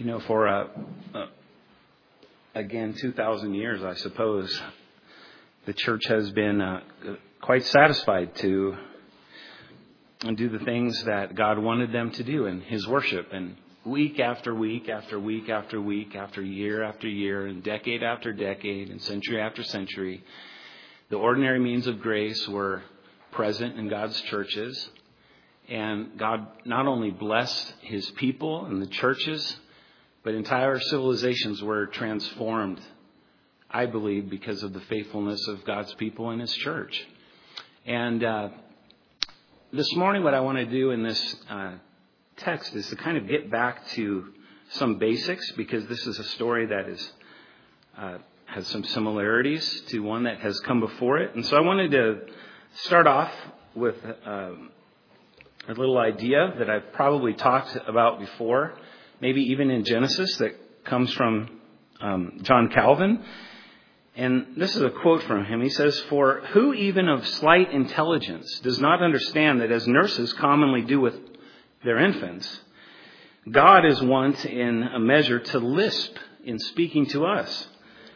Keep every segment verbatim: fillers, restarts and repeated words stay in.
You know, for, uh, uh, again, two thousand years, I suppose, the church has been uh, quite satisfied to do the things that God wanted them to do in His worship. And week after week after week after week after year after year and decade after decade and century after century, the ordinary means of grace were present in God's churches. And God not only blessed His people and the churches, but entire civilizations were transformed, I believe, because of the faithfulness of God's people in His church. And uh, this morning, what I want to do in this uh, text is to kind of get back to some basics, because this is a story that is uh, has some similarities to one that has come before it. And so I wanted to start off with uh, a little idea that I've probably talked about before, maybe even in Genesis, that comes from um, John Calvin. And this is a quote from him. He says, "For who even of slight intelligence does not understand that as nurses commonly do with their infants, God is wont in a measure to lisp in speaking to us.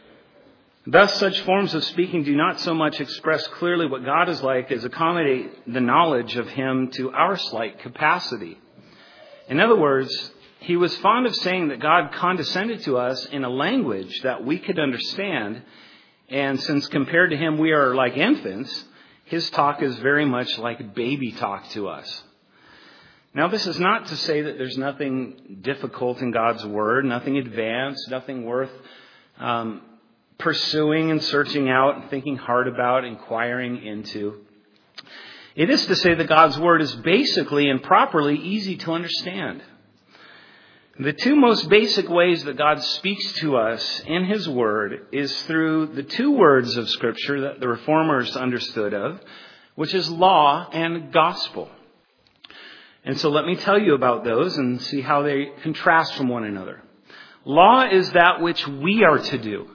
Thus, such forms of speaking do not so much express clearly what God is like as accommodate the knowledge of Him to our slight capacity." In other words, he was fond of saying that God condescended to us in a language that we could understand. And since compared to Him, we are like infants, His talk is very much like baby talk to us. Now, this is not to say that there's nothing difficult in God's Word, nothing advanced, nothing worth um, pursuing and searching out and thinking hard about, inquiring into. It is to say that God's Word is basically and properly easy to understand. The two most basic ways that God speaks to us in His Word is through the two words of Scripture that the Reformers understood of, which is law and gospel. And so let me tell you about those and see how they contrast from one another. Law is that which we are to do.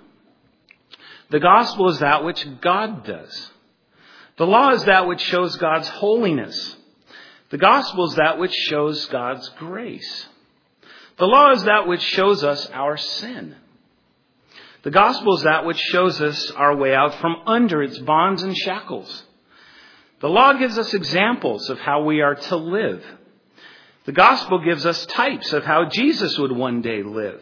The gospel is that which God does. The law is that which shows God's holiness. The gospel is that which shows God's grace. The law is that which shows us our sin. The gospel is that which shows us our way out from under its bonds and shackles. The law gives us examples of how we are to live. The gospel gives us types of how Jesus would one day live.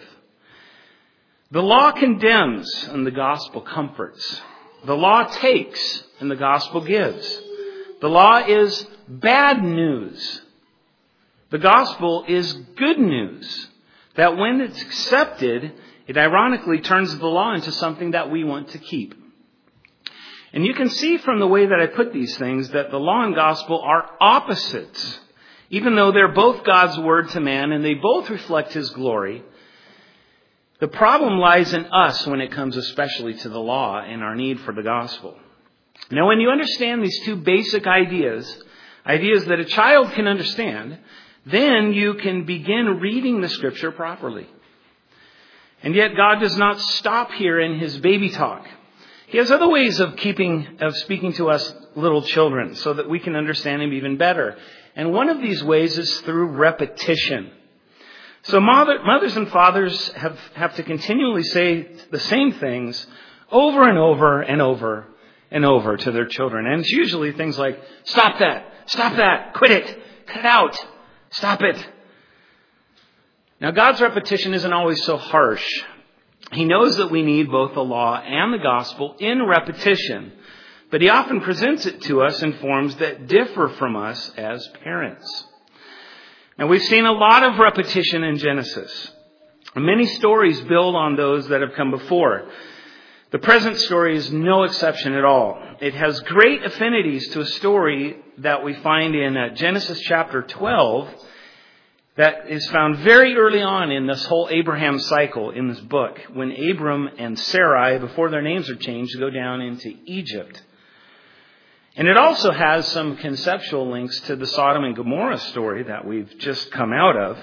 The law condemns and the gospel comforts. The law takes and the gospel gives. The law is bad news. The gospel is good news. That when it's accepted, it ironically turns the law into something that we want to keep. And you can see from the way that I put these things that the law and gospel are opposites. Even though they're both God's word to man and they both reflect His glory, the problem lies in us when it comes especially to the law and our need for the gospel. Now, when you understand these two basic ideas, ideas that a child can understand, then you can begin reading the Scripture properly. And yet God does not stop here in His baby talk. He has other ways of keeping, of speaking to us little children so that we can understand Him even better. And one of these ways is through repetition. So mother, mothers and fathers have, have to continually say the same things over and over and over and over to their children. And it's usually things like, stop that, stop that, quit it, cut it out, stop it. Now, God's repetition isn't always so harsh. He knows that we need both the law and the gospel in repetition, but He often presents it to us in forms that differ from us as parents. Now, we've seen a lot of repetition in Genesis. Many stories build on those that have come before. The present story is no exception at all. It has great affinities to a story that we find in Genesis chapter twelve that is found very early on in this whole Abraham cycle in this book, when Abram and Sarai, before their names are changed, go down into Egypt. And it also has some conceptual links to the Sodom and Gomorrah story that we've just come out of.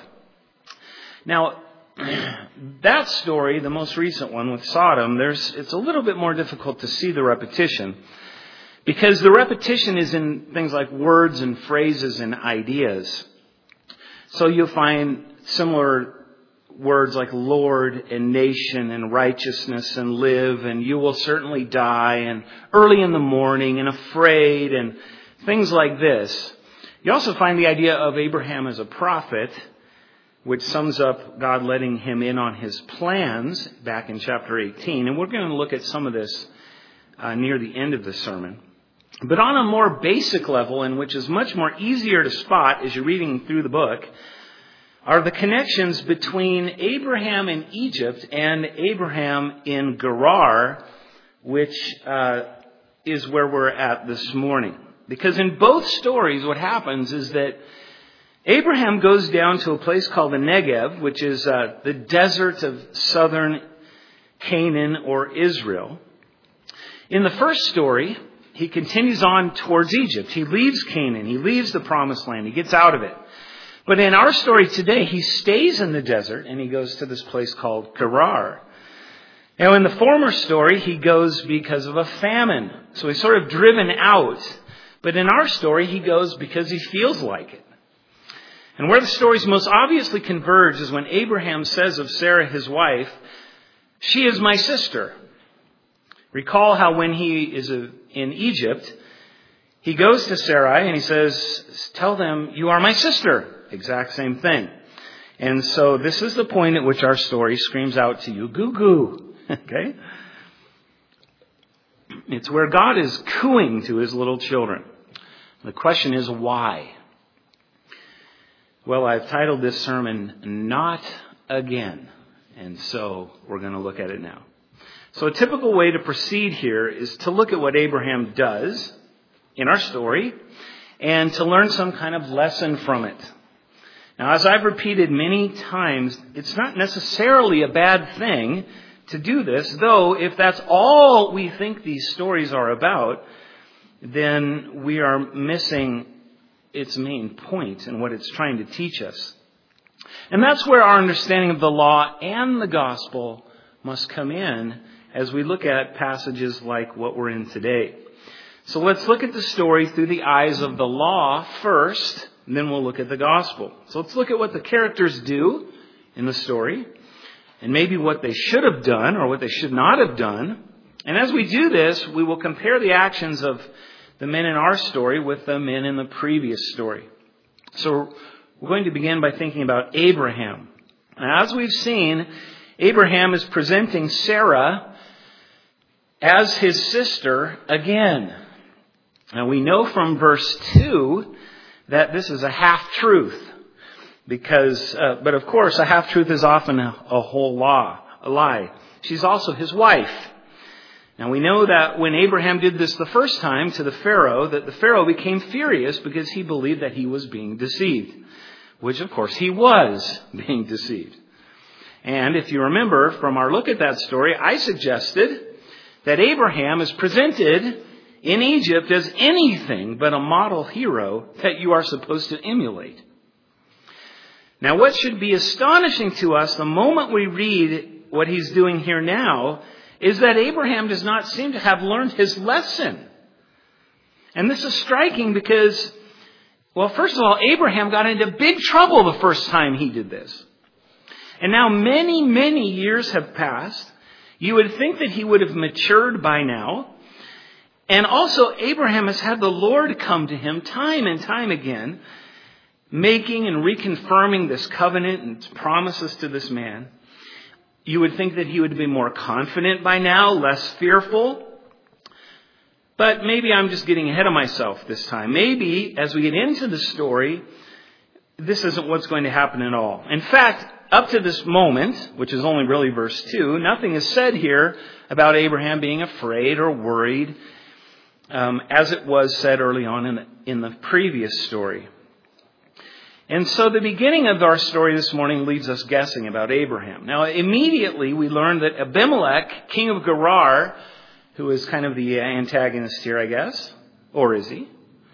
Now, that story, the most recent one with Sodom, there's it's a little bit more difficult to see the repetition, because the repetition is in things like words and phrases and ideas. So you'll find similar words like Lord and nation and righteousness and live and you will certainly die and early in the morning and afraid and things like this. You also find the idea of Abraham as a prophet, which sums up God letting him in on his plans back in chapter eighteen. And we're going to look at some of this uh, near the end of the sermon. But on a more basic level, and which is much more easier to spot as you're reading through the book, are the connections between Abraham in Egypt and Abraham in Gerar, which uh, is where we're at this morning. Because in both stories, what happens is that Abraham goes down to a place called the Negev, which is uh, the desert of southern Canaan or Israel. In the first story, he continues on towards Egypt. He leaves Canaan. He leaves the promised land. He gets out of it. But in our story today, he stays in the desert and he goes to this place called Gerar. Now, in the former story, he goes because of a famine. So he's sort of driven out. But in our story, he goes because he feels like it. And where the stories most obviously converge is when Abraham says of Sarah, his wife, "She is my sister." Recall how when he is in Egypt, he goes to Sarai and he says, "Tell them you are my sister." Exact same thing. And so this is the point at which our story screams out to you, "Goo goo." Okay? It's where God is cooing to his little children. The question is why? Well, I've titled this sermon, "Not Again." And so we're going to look at it now. So a typical way to proceed here is to look at what Abraham does in our story and to learn some kind of lesson from it. Now, as I've repeated many times, it's not necessarily a bad thing to do this, though if that's all we think these stories are about, then we are missing its main point and what it's trying to teach us. And that's where our understanding of the law and the gospel must come in as we look at passages like what we're in today. So let's look at the story through the eyes of the law first, and then we'll look at the gospel. So let's look at what the characters do in the story, and maybe what they should have done or what they should not have done. And as we do this, we will compare the actions of the men in our story with the men in the previous story. So we're going to begin by thinking about Abraham. Now, as we've seen, Abraham is presenting Sarah as his sister again. Now we know from verse two that this is a half-truth. Because, uh, but of course, a half-truth is often a, a whole law, a lie. She's also his wife. Now we know that when Abraham did this the first time to the Pharaoh, that the Pharaoh became furious because he believed that he was being deceived. Which of course he was being deceived. And if you remember from our look at that story, I suggested that Abraham is presented in Egypt as anything but a model hero that you are supposed to emulate. Now, what should be astonishing to us the moment we read what he's doing here now is that Abraham does not seem to have learned his lesson. And this is striking because, well, first of all, Abraham got into big trouble the first time he did this. And now many, many years have passed. You would think that he would have matured by now. And also, Abraham has had the Lord come to him time and time again, making and reconfirming this covenant and promises to this man. You would think that he would be more confident by now, less fearful. But maybe I'm just getting ahead of myself this time. Maybe as we get into the story, this isn't what's going to happen at all. In fact, up to this moment, which is only really verse two, nothing is said here about Abraham being afraid or worried, um, as it was said early on in the, in the previous story. And so the beginning of our story this morning leaves us guessing about Abraham. Now, immediately we learn that Abimelech, king of Gerar, who is kind of the antagonist here, I guess, or is he,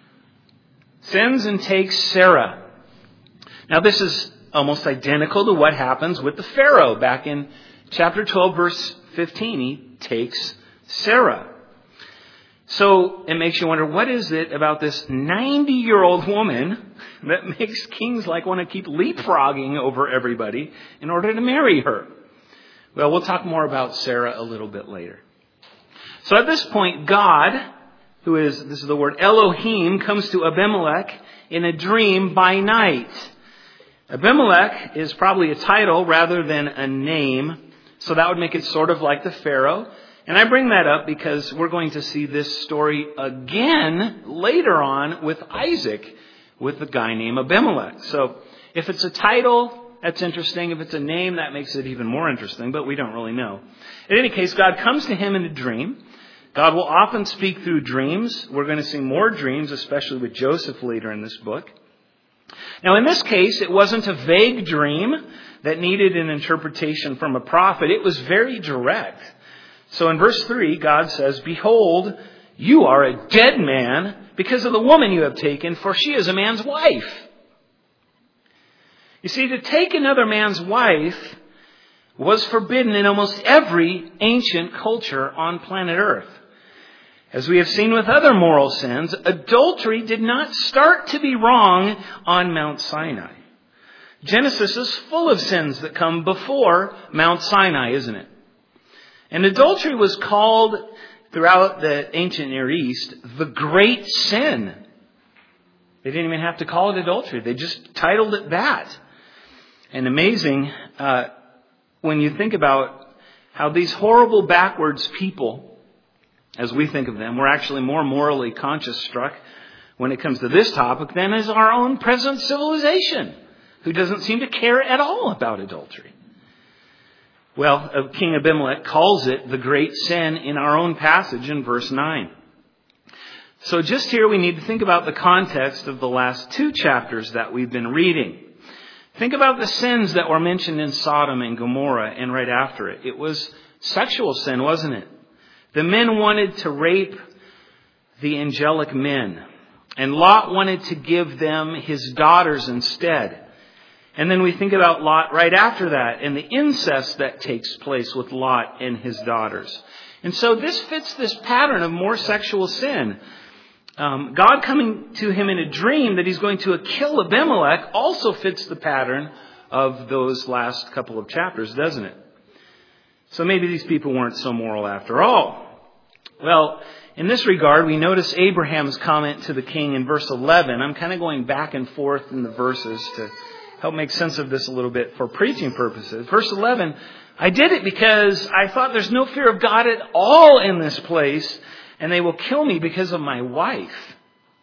sends and takes Sarah. Now, this is almost identical to what happens with the Pharaoh. Back in chapter twelve, verse fifteen, he takes Sarah. So it makes you wonder, what is it about this ninety-year-old woman that makes kings like want to keep leapfrogging over everybody in order to marry her? Well, we'll talk more about Sarah a little bit later. So at this point, God, who is, this is the word Elohim, comes to Abimelech in a dream by night. Abimelech is probably a title rather than a name, so that would make it sort of like the Pharaoh. And I bring that up because we're going to see this story again later on with Isaac, with a guy named Abimelech. So if it's a title, that's interesting. If it's a name, that makes it even more interesting, but we don't really know. In any case, God comes to him in a dream. God will often speak through dreams. We're going to see more dreams, especially with Joseph later in this book. Now, in this case, it wasn't a vague dream that needed an interpretation from a prophet. It was very direct. So in verse three, God says, "Behold, you are a dead man because of the woman you have taken, for she is a man's wife." You see, to take another man's wife was forbidden in almost every ancient culture on planet Earth. As we have seen with other moral sins, adultery did not start to be wrong on Mount Sinai. Genesis is full of sins that come before Mount Sinai, isn't it? And adultery was called throughout the ancient Near East the great sin. They didn't even have to call it adultery. They just titled it that. And amazing uh, when you think about how these horrible backwards people, as we think of them, were actually more morally conscious struck when it comes to this topic than is our own present civilization, who doesn't seem to care at all about adultery. Well, King Abimelech calls it the great sin in our own passage in verse nine. So just here we need to think about the context of the last two chapters that we've been reading. Think about the sins that were mentioned in Sodom and Gomorrah and right after it. It was sexual sin, wasn't it? The men wanted to rape the angelic men, and Lot wanted to give them his daughters instead. And then we think about Lot right after that and the incest that takes place with Lot and his daughters. And so this fits this pattern of more sexual sin. Um, God coming to him in a dream that he's going to kill Abimelech also fits the pattern of those last couple of chapters, doesn't it? So maybe these people weren't so moral after all. Well, in this regard, we notice Abraham's comment to the king in verse eleven. I'm kind of going back and forth in the verses to help make sense of this a little bit for preaching purposes. Verse eleven, "I did it because I thought there's no fear of God at all in this place, and they will kill me because of my wife."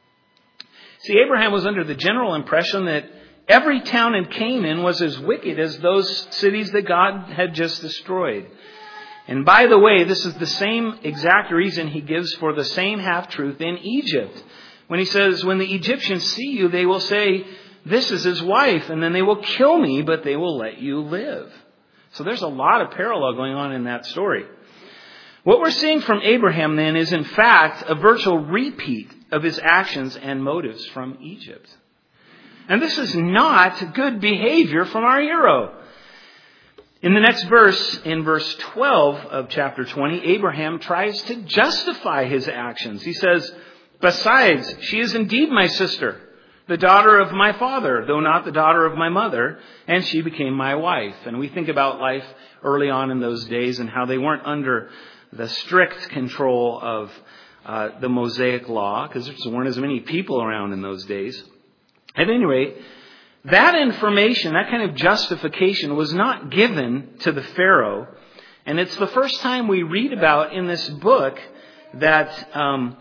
See, Abraham was under the general impression that every town in Canaan was as wicked as those cities that God had just destroyed. And by the way, this is the same exact reason he gives for the same half-truth in Egypt. When he says, "When the Egyptians see you, they will say, 'This is his wife,' and then they will kill me, but they will let you live." So there's a lot of parallel going on in that story. What we're seeing from Abraham then is in fact a virtual repeat of his actions and motives from Egypt. And this is not good behavior from our hero. In the next verse, in verse twelve of chapter twenty, Abraham tries to justify his actions. He says, "Besides, she is indeed my sister, the daughter of my father, though not the daughter of my mother, and she became my wife." And we think about life early on in those days and how they weren't under the strict control of uh, the Mosaic law, because there weren't as many people around in those days. At any rate, that information, that kind of justification was not given to the Pharaoh. And it's the first time we read about in this book that um,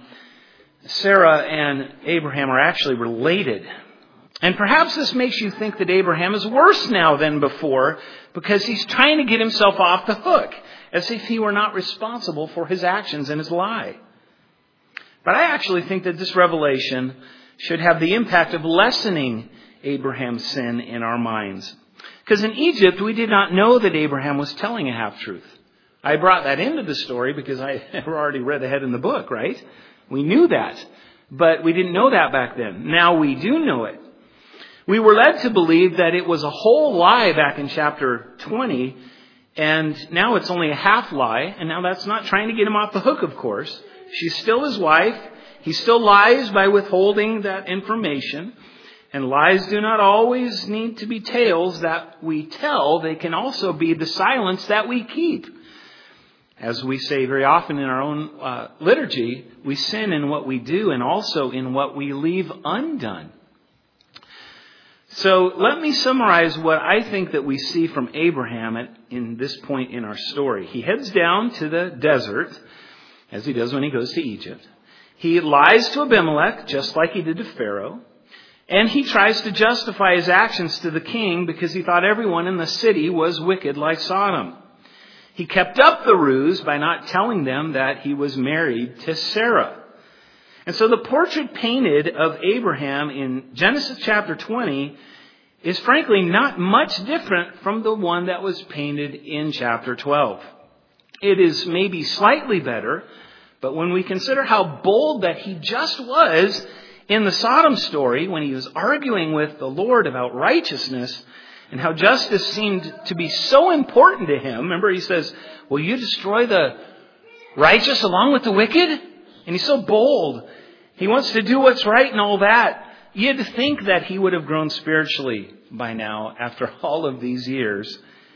Sarah and Abraham are actually related. And perhaps this makes you think that Abraham is worse now than before because he's trying to get himself off the hook, as if he were not responsible for his actions and his lie. But I actually think that this revelation should have the impact of lessening Abraham's sin in our minds. Because in Egypt, we did not know that Abraham was telling a half-truth. I brought that into the story because I had already read ahead in the book, right? We knew that. But we didn't know that back then. Now we do know it. We were led to believe that it was a whole lie back in chapter twenty, and now it's only a half lie, and now that's not trying to get him off the hook, of course. She's still his wife. He still lies by withholding that information. And lies do not always need to be tales that we tell. They can also be the silence that we keep. As we say very often in our own uh, liturgy, we sin in what we do and also in what we leave undone. So let me summarize what I think that we see from Abraham at, in this point in our story. He heads down to the desert, as he does when he goes to Egypt. He lies to Abimelech, just like he did to Pharaoh. And he tries to justify his actions to the king because he thought everyone in the city was wicked like Sodom. He kept up the ruse by not telling them that he was married to Sarah. And so the portrait painted of Abraham in Genesis chapter twenty is frankly not much different from the one that was painted in chapter twelve. It is maybe slightly better, but when we consider how bold that he just was in the Sodom story, when he was arguing with the Lord about righteousness and how justice seemed to be so important to him. Remember, he says, will you destroy the righteous along with the wicked? And he's so bold. He wants to do what's right and all that. You'd think that he would have grown spiritually by now after all of these years.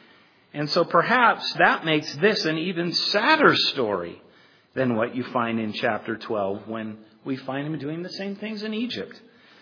And so perhaps that makes this an even sadder story than what you find in chapter twelve when we find him doing the same things in Egypt.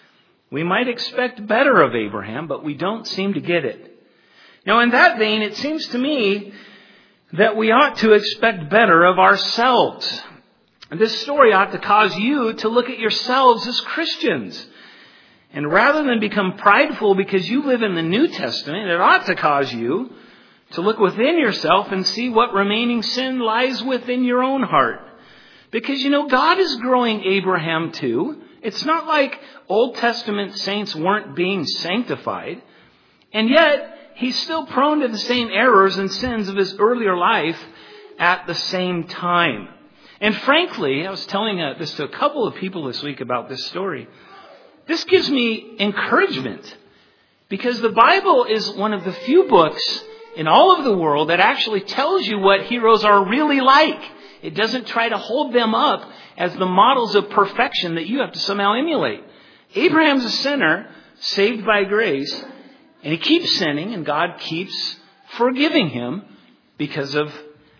We might expect better of Abraham, but we don't seem to get it. Now, in that vein, it seems to me that we ought to expect better of ourselves. This story ought to cause you to look at yourselves as Christians. And rather than become prideful because you live in the New Testament, it ought to cause you to look within yourself and see what remaining sin lies within your own heart. Because, you know, God is growing Abraham too. It's not like Old Testament saints weren't being sanctified. And yet, he's still prone to the same errors and sins of his earlier life at the same time. And frankly, I was telling uh, this to a couple of people this week about this story. This gives me encouragement. Because the Bible is one of the few books in all of the world that actually tells you what heroes are really like. It doesn't try to hold them up as the models of perfection that you have to somehow emulate. Abraham's a sinner, saved by grace, and he keeps sinning, and God keeps forgiving him because of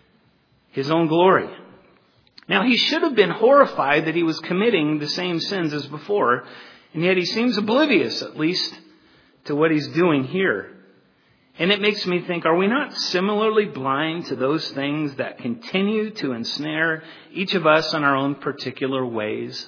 his own glory. Now, he should have been horrified that he was committing the same sins as before, and yet he seems oblivious, at least, to what he's doing here. And it makes me think, are we not similarly blind to those things that continue to ensnare each of us in our own particular ways?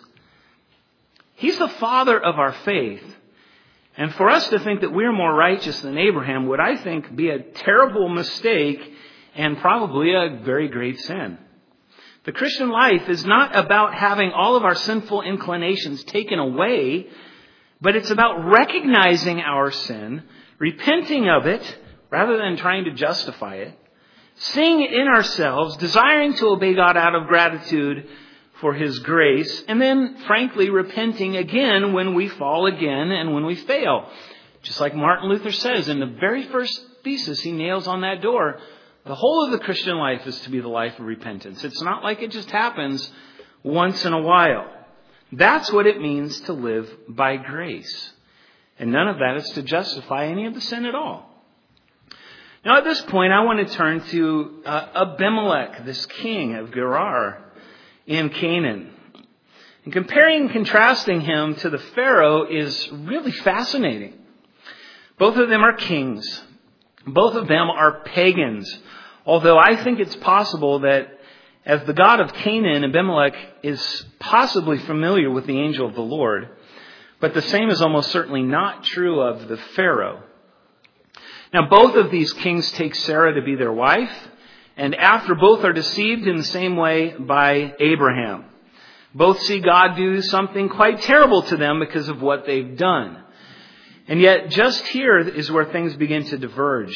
He's the father of our faith. And for us to think that we're more righteous than Abraham would, I think, be a terrible mistake and probably a very great sin. The Christian life is not about having all of our sinful inclinations taken away, but it's about recognizing our sin, repenting of it rather than trying to justify it, seeing it in ourselves, desiring to obey God out of gratitude for his grace, and then, frankly, repenting again when we fall again and when we fail. Just like Martin Luther says in the very first thesis he nails on that door, the whole of the Christian life is to be the life of repentance. It's not like it just happens once in a while. That's what it means to live by grace. And none of that is to justify any of the sin at all. Now, at this point, I want to turn to uh, Abimelech, this king of Gerar in Canaan. And comparing and contrasting him to the Pharaoh is really fascinating. Both of them are kings. Both of them are pagans. Although I think it's possible that as the god of Canaan, Abimelech is possibly familiar with the angel of the Lord. But the same is almost certainly not true of the Pharaoh. Now, both of these kings take Sarah to be their wife. And after, both are deceived in the same way by Abraham. Both see God do something quite terrible to them because of what they've done. And yet, just here is where things begin to diverge.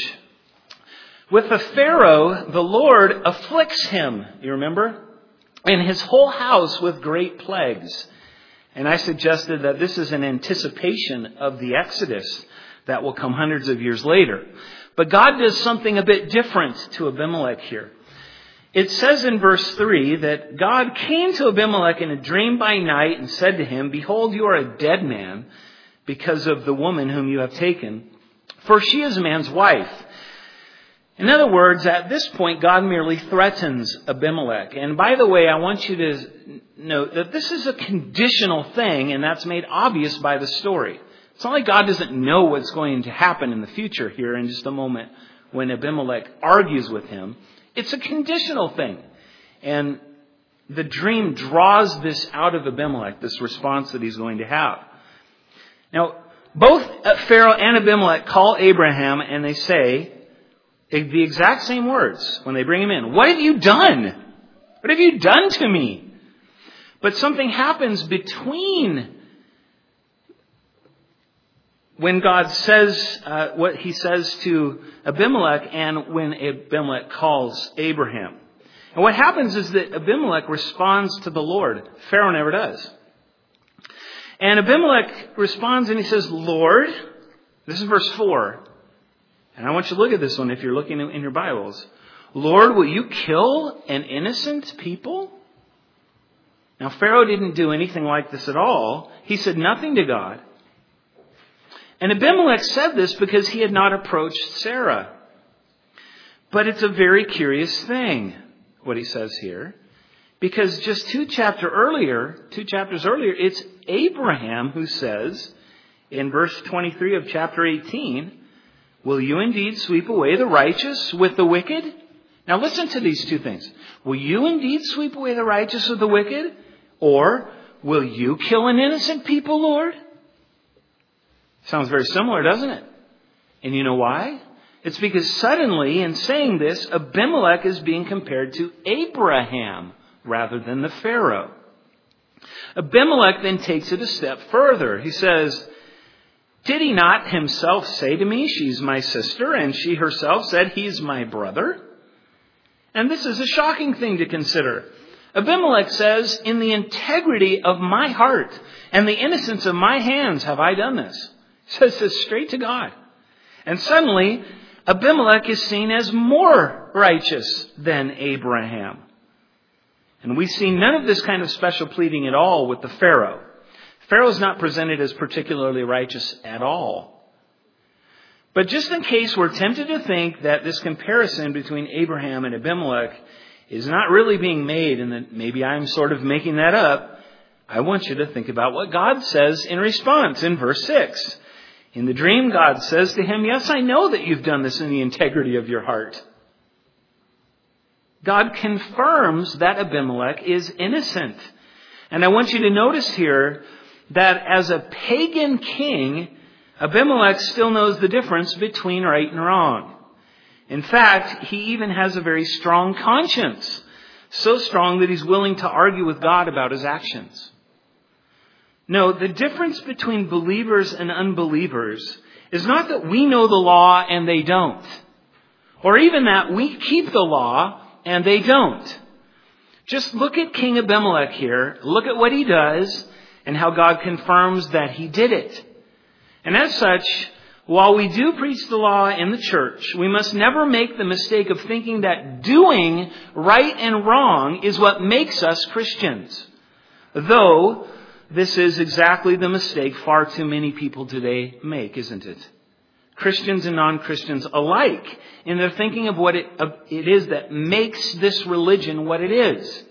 With the Pharaoh, the Lord afflicts him, you remember? And his whole house with great plagues. And I suggested that this is an anticipation of the Exodus that will come hundreds of years later. But God does something a bit different to Abimelech here. It says in verse three that God came to Abimelech in a dream by night and said to him, "Behold, you are a dead man, because of the woman whom you have taken, for she is a man's wife." In other words, at this point, God merely threatens Abimelech. And by the way, I want you to note that this is a conditional thing, and that's made obvious by the story. It's not like God doesn't know what's going to happen in the future here in just a moment when Abimelech argues with him. It's a conditional thing. And the dream draws this out of Abimelech, this response that he's going to have. Now, both Pharaoh and Abimelech call Abraham and they say the exact same words when they bring him in. "What have you done? What have you done to me?" But something happens between when God says uh, what he says to Abimelech and when Abimelech calls Abraham. And what happens is that Abimelech responds to the Lord. Pharaoh never does. And Abimelech responds and he says, "Lord," this is verse four. And I want you to look at this one if you're looking in your Bibles. "Lord, will you kill an innocent people?" Now, Pharaoh didn't do anything like this at all. He said nothing to God. And Abimelech said this because he had not approached Sarah. But it's a very curious thing, what he says here. Because just two chapter earlier, two chapters earlier, it's Abraham who says in verse twenty-three of chapter eighteen, "Will you indeed sweep away the righteous with the wicked?" Now listen to these two things. Will you indeed sweep away the righteous with the wicked? Or will you kill an innocent people, Lord? Sounds very similar, doesn't it? And you know why? It's because suddenly in saying this, Abimelech is being compared to Abraham rather than the Pharaoh. Abimelech then takes it a step further. He says, "Did he not himself say to me, 'She's my sister,' and she herself said, 'He's my brother'?" And this is a shocking thing to consider. Abimelech says, "In the integrity of my heart and the innocence of my hands have I done this." He says this straight to God. And suddenly, Abimelech is seen as more righteous than Abraham. And we see none of this kind of special pleading at all with the Pharaoh. Pharaoh is not presented as particularly righteous at all. But just in case we're tempted to think that this comparison between Abraham and Abimelech is not really being made and that maybe I'm sort of making that up, I want you to think about what God says in response in verse six. In the dream, God says to him, "Yes, I know that you've done this in the integrity of your heart." God confirms that Abimelech is innocent. And I want you to notice here that as a pagan king, Abimelech still knows the difference between right and wrong. In fact, he even has a very strong conscience. So strong that he's willing to argue with God about his actions. No, the difference between believers and unbelievers is not that we know the law and they don't. Or even that we keep the law and they don't. Just look at King Abimelech here. Look at what he does and how God confirms that he did it. And as such, while we do preach the law in the church, we must never make the mistake of thinking that doing right and wrong is what makes us Christians. Though this is exactly the mistake far too many people today make, isn't it? Christians and non-Christians alike in their thinking of what it, of it is that makes this religion what it is.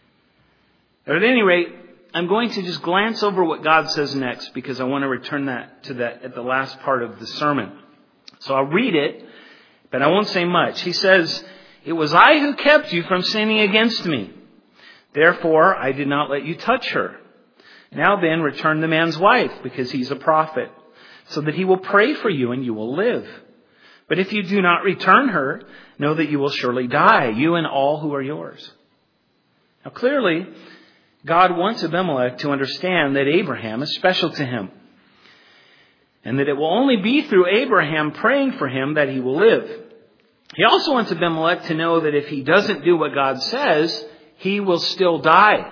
At any rate, I'm going to just glance over what God says next because I want to return that to that at the last part of the sermon. So I'll read it, but I won't say much. He says, "It was I who kept you from sinning against me. Therefore, I did not let you touch her. Now then, return the man's wife because he's a prophet, so that he will pray for you and you will live. But if you do not return her, know that you will surely die, you and all who are yours." Now clearly, God wants Abimelech to understand that Abraham is special to him. And that it will only be through Abraham praying for him that he will live. He also wants Abimelech to know that if he doesn't do what God says, he will still die.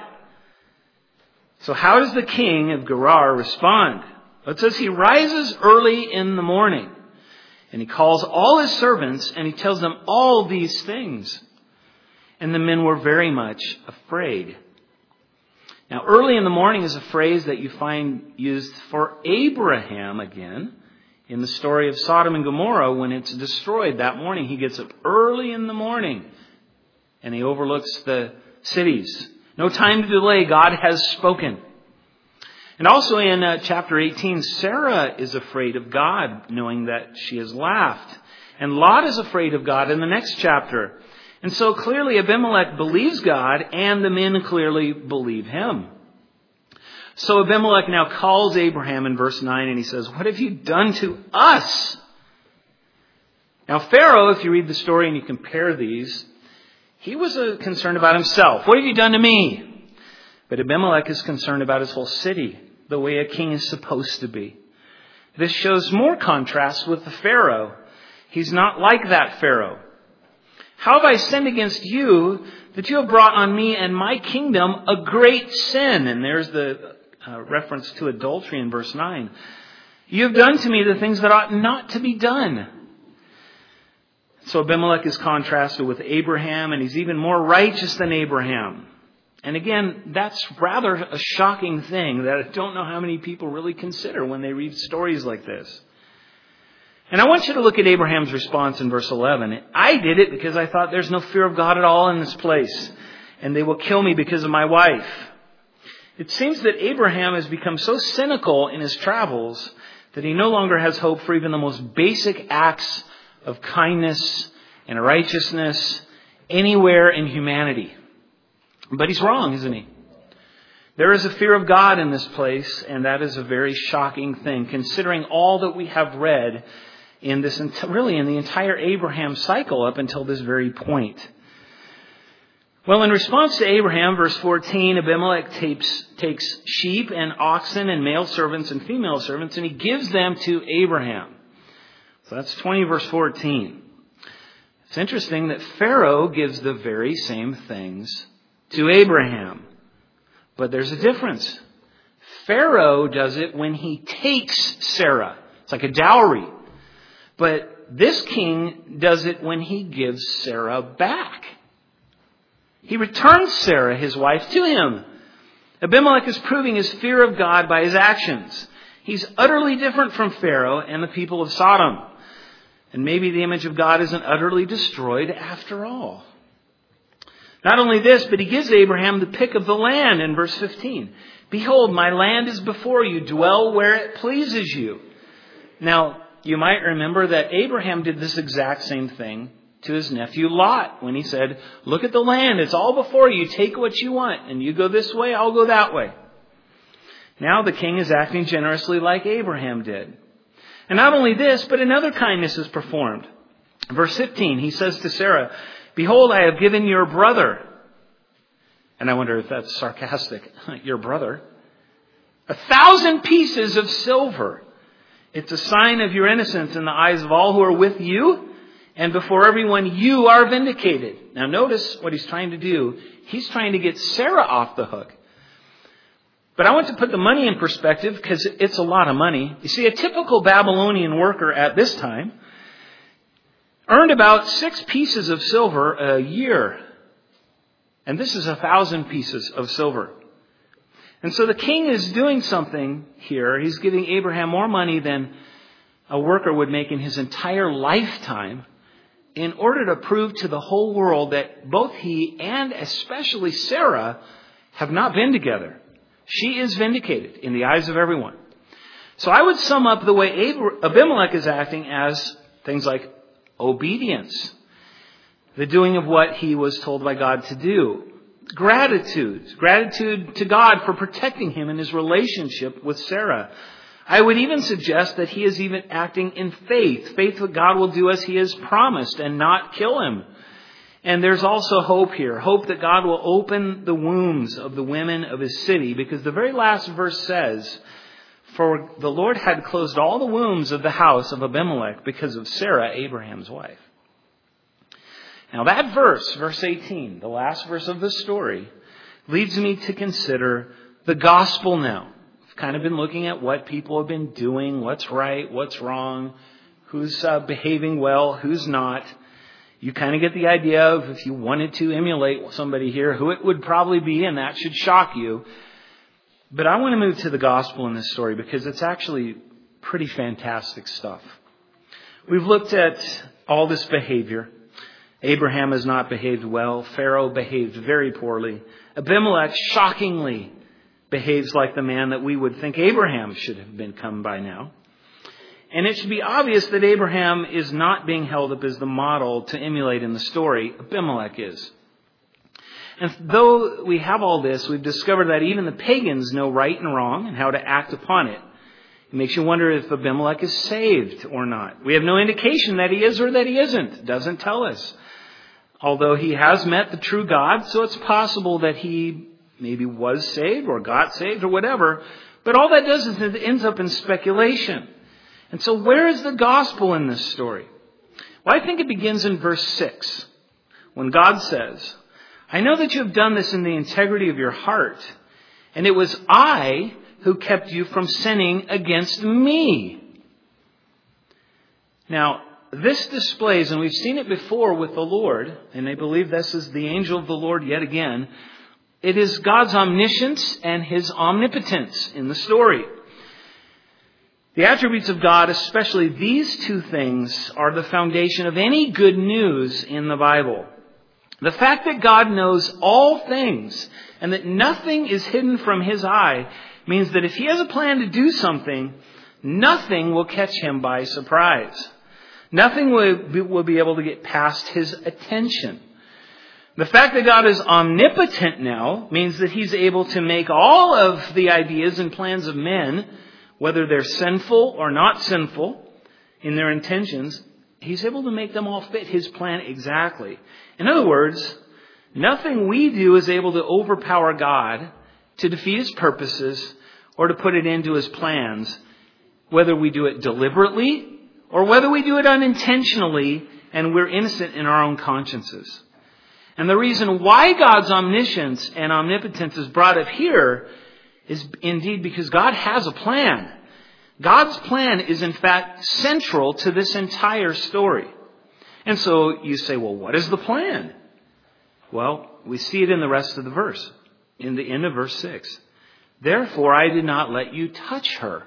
So how does the king of Gerar respond? It says he rises early in the morning. And he calls all his servants and he tells them all these things. And the men were very much afraid. Now, early in the morning is a phrase that you find used for Abraham again in the story of Sodom and Gomorrah when it's destroyed that morning. He gets up early in the morning and he overlooks the cities. No time to delay. God has spoken. And also in uh, chapter eighteen, Sarah is afraid of God, knowing that she has laughed. And Lot is afraid of God in the next chapter. And so clearly Abimelech believes God, and the men clearly believe him. So Abimelech now calls Abraham in verse nine, and he says, "What have you done to us?" Now Pharaoh, if you read the story and you compare these, he was uh, concerned about himself. "What have you done to me?" But Abimelech is concerned about his whole city, the way a king is supposed to be. This shows more contrast with the Pharaoh. He's not like that Pharaoh. "How have I sinned against you that you have brought on me and my kingdom a great sin?" And there's the uh, reference to adultery in verse nine. "You have done to me the things that ought not to be done." So Abimelech is contrasted with Abraham, and he's even more righteous than Abraham. And again, that's rather a shocking thing that I don't know how many people really consider when they read stories like this. And I want you to look at Abraham's response in verse eleven. "I did it because I thought there's no fear of God at all in this place, and they will kill me because of my wife." It seems that Abraham has become so cynical in his travels that he no longer has hope for even the most basic acts of kindness and righteousness anywhere in humanity. But he's wrong, isn't he? There is a fear of God in this place, and that is a very shocking thing, considering all that we have read in this, really in the entire Abraham cycle up until this very point. Well, in response to Abraham, verse fourteen, Abimelech takes, takes sheep and oxen and male servants and female servants, and he gives them to Abraham. So that's twenty, verse fourteen. It's interesting that Pharaoh gives the very same things to Abraham. But there's a difference. Pharaoh does it when he takes Sarah. It's like a dowry. But this king does it when he gives Sarah back. He returns Sarah, his wife, to him. Abimelech is proving his fear of God by his actions. He's utterly different from Pharaoh and the people of Sodom. And maybe the image of God isn't utterly destroyed after all. Not only this, but he gives Abraham the pick of the land in verse fifteen. "Behold, my land is before you. Dwell where it pleases you." Now, you might remember that Abraham did this exact same thing to his nephew Lot when he said, "Look at the land. It's all before you. Take what you want. And you go this way, I'll go that way." Now the king is acting generously like Abraham did. And not only this, but another kindness is performed. Verse fifteen, he says to Sarah, "Behold, I have given your brother," and I wonder if that's sarcastic, your brother, "a thousand pieces of silver. It's a sign of your innocence in the eyes of all who are with you, and before everyone you are vindicated." Now notice what he's trying to do. He's trying to get Sarah off the hook. But I want to put the money in perspective because it's a lot of money. You see, a typical Babylonian worker at this time earned about six pieces of silver a year. And this is a thousand pieces of silver. And so the king is doing something here. He's giving Abraham more money than a worker would make in his entire lifetime in order to prove to the whole world that both he and especially Sarah have not been together. She is vindicated in the eyes of everyone. So I would sum up the way Abimelech is acting as things like obedience, the doing of what he was told by God to do, gratitude, gratitude to God for protecting him in his relationship with Sarah. I would even suggest that he is even acting in faith, faith that God will do as he has promised and not kill him. And there's also hope here, hope that God will open the wombs of the women of his city, because the very last verse says, "For the Lord had closed all the wombs of the house of Abimelech because of Sarah, Abraham's wife." Now that verse, verse eighteen, the last verse of the story, leads me to consider the gospel now. I've kind of been looking at what people have been doing, what's right, what's wrong, who's uh, behaving well, who's not. You kind of get the idea of if you wanted to emulate somebody here, who it would probably be, and that should shock you. But I want to move to the gospel in this story because it's actually pretty fantastic stuff. We've looked at all this behavior. Abraham has not behaved well. Pharaoh behaved very poorly. Abimelech shockingly behaves like the man that we would think Abraham should have become by now. And it should be obvious that Abraham is not being held up as the model to emulate in the story. Abimelech is. And though we have all this, we've discovered that even the pagans know right and wrong and how to act upon it. It makes you wonder if Abimelech is saved or not. We have no indication that he is or that he isn't. It doesn't tell us. Although he has met the true God, so it's possible that he maybe was saved or got saved or whatever. But all that does is it ends up in speculation. And so where is the gospel in this story? Well, I think it begins in verse six, when God says, I know that you have done this in the integrity of your heart, and it was I who kept you from sinning against me. Now, this displays, and we've seen it before with the Lord, and I believe this is the angel of the Lord yet again, it is God's omniscience and His omnipotence in the story. The attributes of God, especially these two things, are the foundation of any good news in the Bible. The fact that God knows all things and that nothing is hidden from His eye means that if He has a plan to do something, nothing will catch Him by surprise. Nothing will be, will be able to get past His attention. The fact that God is omnipotent now means that He's able to make all of the ideas and plans of men, whether they're sinful or not sinful in their intentions, He's able to make them all fit His plan exactly. In other words, nothing we do is able to overpower God to defeat His purposes or to put it into His plans, whether we do it deliberately or whether we do it unintentionally and we're innocent in our own consciences. And the reason why God's omniscience and omnipotence is brought up here is indeed because God has a plan. God's plan is in fact central to this entire story. And so you say, well, what is the plan? Well, we see it in the rest of the verse, in the end of verse six. Therefore, I did not let you touch her.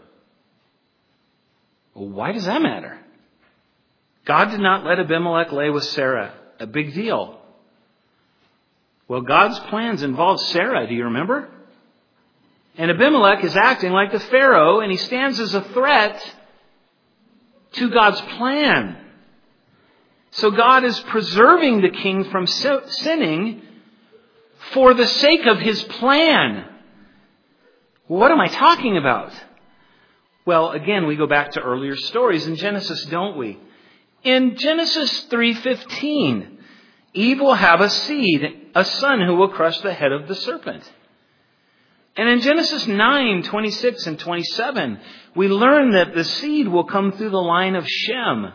Well, why does that matter? God did not let Abimelech lay with Sarah. A big deal. Well, God's plans involve Sarah. Do you remember? And Abimelech is acting like the Pharaoh, and he stands as a threat to God's plan. So God is preserving the king from sinning for the sake of His plan. What am I talking about? Well, again, we go back to earlier stories in Genesis, don't we? In Genesis three fifteen, Eve will have a seed, a son who will crush the head of the serpent. And in Genesis nine twenty-six and twenty-seven, we learn that the seed will come through the line of Shem.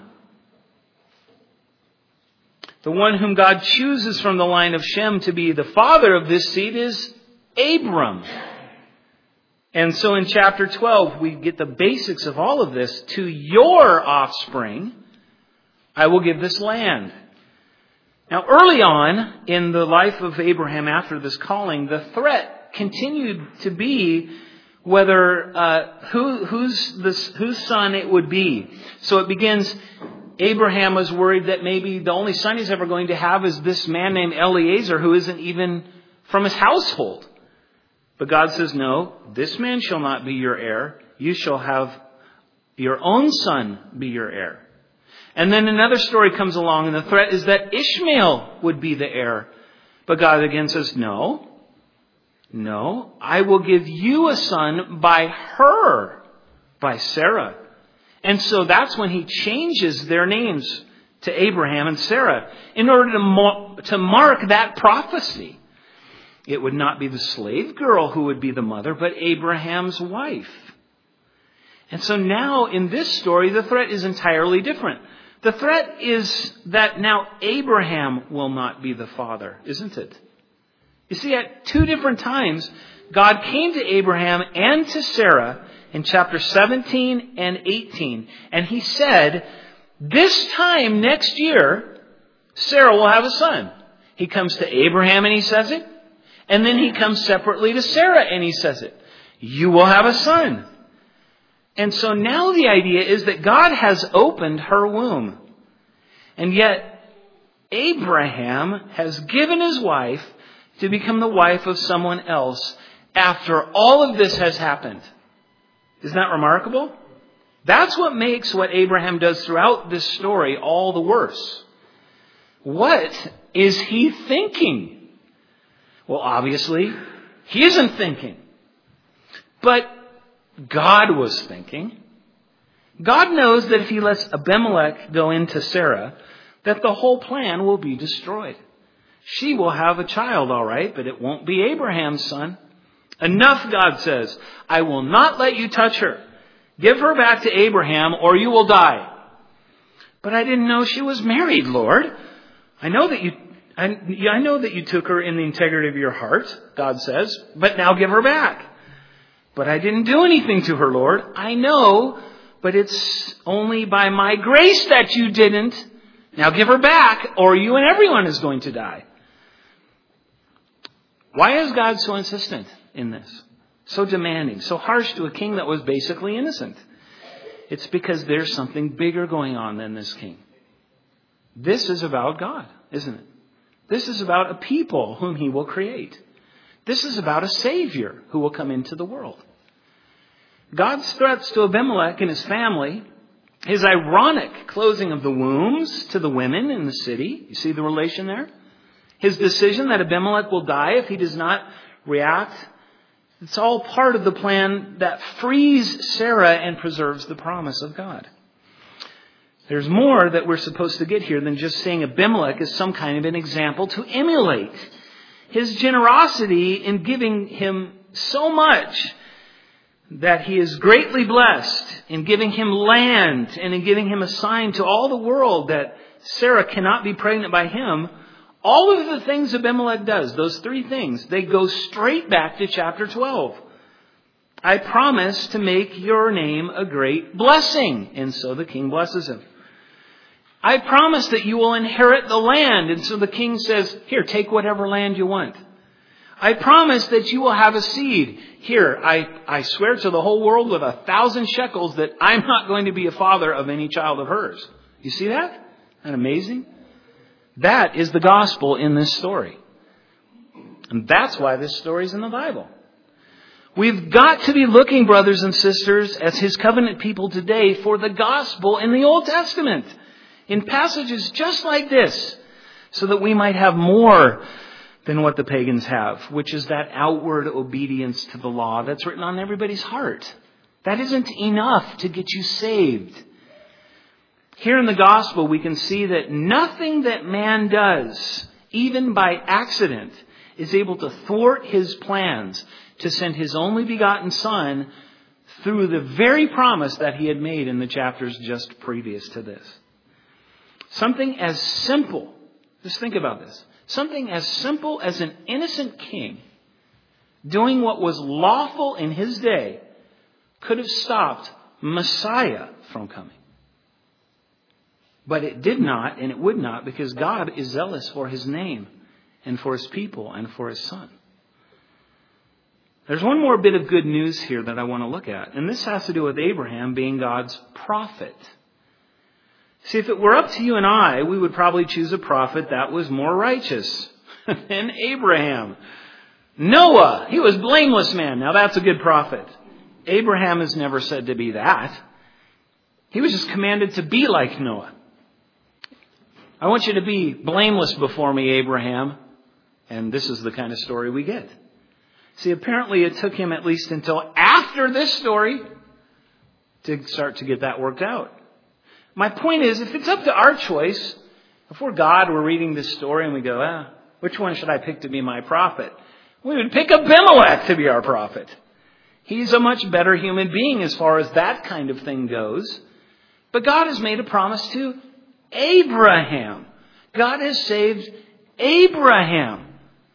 The one whom God chooses from the line of Shem to be the father of this seed is Abram. And so in chapter twelve, we get the basics of all of this. To your offspring, I will give this land. Now, early on in the life of Abraham after this calling, the threat continued to be whether uh, who whose this whose son it would be. So it begins. Abraham was worried that maybe the only son he's ever going to have is this man named Eliezer, who isn't even from his household. But God says, no, this man shall not be your heir. You shall have your own son be your heir. And then another story comes along, and the threat is that Ishmael would be the heir. But God again says, no, no, I will give you a son by her, by Sarah. And so that's when He changes their names to Abraham and Sarah in order to, mo- to mark that prophecy. It would not be the slave girl who would be the mother, but Abraham's wife. And so now in this story, the threat is entirely different. The threat is that now Abraham will not be the father, isn't it? You see, at two different times, God came to Abraham and to Sarah in chapter seventeen and eighteen. And He said, this time next year, Sarah will have a son. He comes to Abraham and He says it. And then He comes separately to Sarah and He says it. you will have a son. And so now the idea is that God has opened her womb. And yet Abraham has given his wife to become the wife of someone else after all of this has happened. Isn't that remarkable? That's what makes what Abraham does throughout this story all the worse. What is he thinking? Well, obviously, he isn't thinking. But God was thinking. God knows that if he lets Abimelech go into Sarah, that the whole plan will be destroyed. She will have a child, all right, but it won't be Abraham's son. Enough, God says. I will not let you touch her. Give her back to Abraham or you will die. But I didn't know she was married, Lord. I know that you, I, I know that you took her in the integrity of your heart, God says, but now give her back. But I didn't do anything to her, Lord. I know, but it's only by my grace that you didn't. Now give her back or you and everyone is going to die. Why is God so insistent in this? So demanding, so harsh to a king that was basically innocent? It's because there's something bigger going on than this king. This is about God, isn't it? This is about a people whom he will create. This is about a Savior who will come into the world. God's threats to Abimelech and his family, his ironic closing of the wombs to the women in the city. You see the relation there? His decision that Abimelech will die if he does not react. It's all part of the plan that frees Sarah and preserves the promise of God. There's more that we're supposed to get here than just saying Abimelech is some kind of an example to emulate. His generosity in giving him so much that he is greatly blessed, in giving him land and in giving him a sign to all the world that Sarah cannot be pregnant by him. All of the things Abimelech does, those three things, they go straight back to chapter twelve. I promise to make your name a great blessing. And so the king blesses him. I promise that you will inherit the land. And so the king says, here, take whatever land you want. I promise that you will have a seed. Here, I, I swear to the whole world with a thousand shekels that I'm not going to be a father of any child of hers. You see that? Isn't that amazing? That is the gospel in this story. And that's why this story is in the Bible. We've got to be looking, brothers and sisters, as his covenant people today for the gospel in the Old Testament. In passages just like this. So that we might have more than what the pagans have. Which is that outward obedience to the law that's written on everybody's heart. That isn't enough to get you saved. Here in the gospel, we can see that nothing that man does, even by accident, is able to thwart his plans to send his only begotten son through the very promise that he had made in the chapters just previous to this. Something as simple, just think about this, something as simple as an innocent king doing what was lawful in his day could have stopped Messiah from coming. But it did not, and it would not, because God is zealous for his name and for his people and for his son. There's one more bit of good news here that I want to look at. And this has to do with Abraham being God's prophet. See, if it were up to you and I, we would probably choose a prophet that was more righteous than Abraham. Noah, he was a blameless man. Now that's a good prophet. Abraham is never said to be that. He was just commanded to be like Noah. I want you to be blameless before me, Abraham. And this is the kind of story we get. See, apparently it took him at least until after this story to start to get that worked out. My point is, if it's up to our choice, if we're God, we're reading this story and we go, ah, which one should I pick to be my prophet? We would pick Abimelech to be our prophet. He's a much better human being as far as that kind of thing goes. But God has made a promise to Abraham. God has saved Abraham.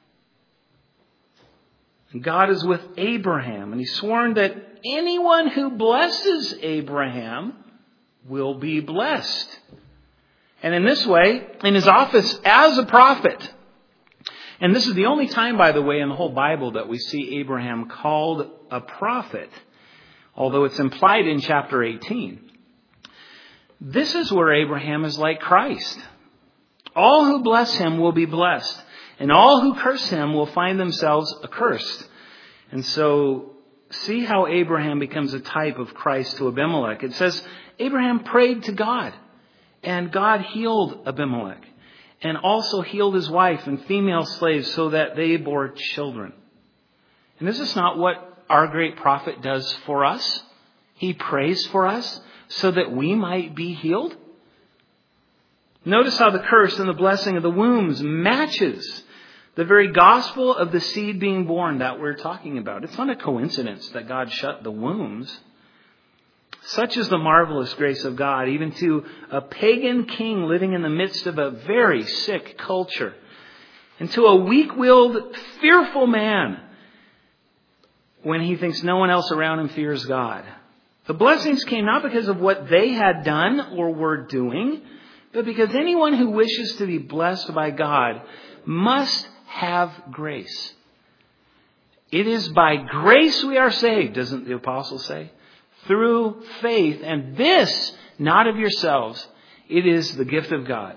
And God is with Abraham. And he's sworn that anyone who blesses Abraham will be blessed. And in this way, in his office as a prophet, And this is the only time, by the way, in the whole Bible that we see Abraham called a prophet, although it's implied in chapter eighteen. This is where Abraham is like Christ. All who bless him will be blessed, and all who curse him will find themselves accursed. And so, see how Abraham becomes a type of Christ to Abimelech. It says, Abraham prayed to God, and God healed Abimelech, and also healed his wife and female slaves so that they bore children. And is this not what our great prophet does for us? He prays for us so that we might be healed. Notice how the curse and the blessing of the wombs matches the very gospel of the seed being born that we're talking about. It's not a coincidence that God shut the wombs. Such is the marvelous grace of God, even to a pagan king living in the midst of a very sick culture, and to a weak-willed, fearful man when he thinks no one else around him fears God. The blessings came not because of what they had done or were doing, but because anyone who wishes to be blessed by God must have grace. It is by grace we are saved, doesn't the apostle say? Through faith, and this not of yourselves. It is the gift of God.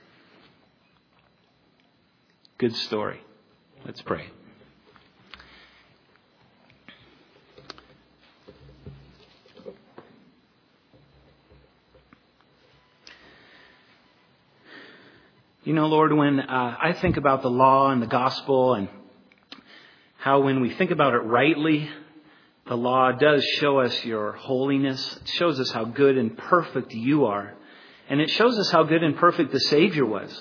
Good story. Let's pray. You know, Lord, when uh, I think about the law and the gospel and how when we think about it rightly, the law does show us your holiness. It shows us how good and perfect you are. And it shows us how good and perfect the Savior was.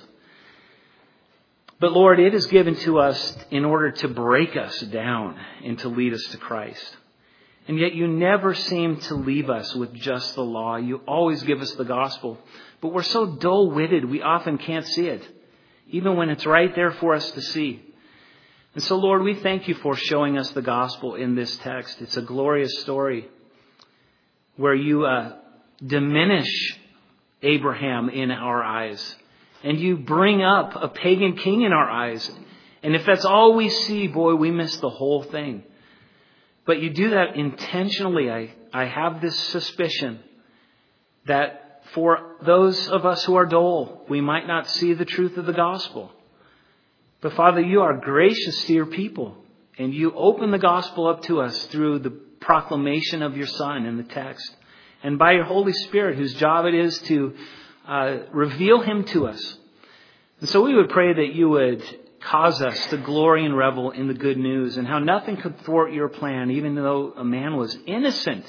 But Lord, it is given to us in order to break us down and to lead us to Christ. And yet you never seem to leave us with just the law. You always give us the gospel. But we're so dull-witted, we often can't see it, even when it's right there for us to see. And so, Lord, we thank you for showing us the gospel in this text. It's a glorious story where you uh, diminish Abraham in our eyes, and you bring up a pagan king in our eyes. And if that's all we see, boy, we miss the whole thing. But you do that intentionally. I, I have this suspicion that for those of us who are dull, we might not see the truth of the gospel. But Father, you are gracious to your people, and you open the gospel up to us through the proclamation of your Son in the text, and by your Holy Spirit, whose job it is to uh, reveal him to us. And so we would pray that you would cause us to glory and revel in the good news, and how nothing could thwart your plan, even though a man was innocent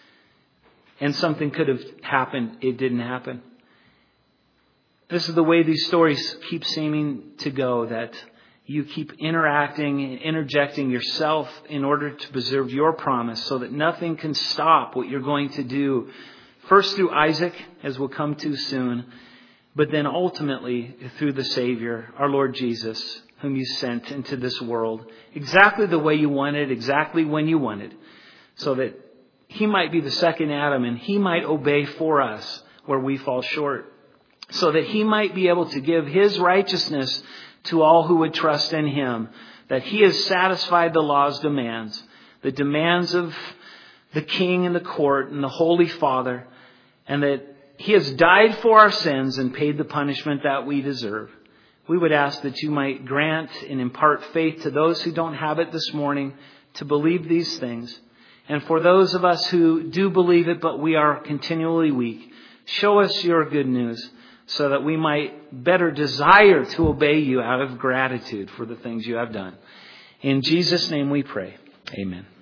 and something could have happened, it didn't happen. This is the way these stories keep seeming to go, that you keep interacting and interjecting yourself in order to preserve your promise so that nothing can stop what you're going to do. First through Isaac, as we'll come to soon, but then ultimately through the Savior, our Lord Jesus, whom you sent into this world exactly the way you wanted, exactly when you wanted, so that he might be the second Adam and he might obey for us where we fall short, so that he might be able to give his righteousness to all who would trust in him, that he has satisfied the law's demands, the demands of the king and the court and the Holy Father, and that he has died for our sins and paid the punishment that we deserve. We would ask that you might grant and impart faith to those who don't have it this morning to believe these things. And for those of us who do believe it, but we are continually weak, show us your good news so that we might better desire to obey you out of gratitude for the things you have done. In Jesus' name we pray. Amen.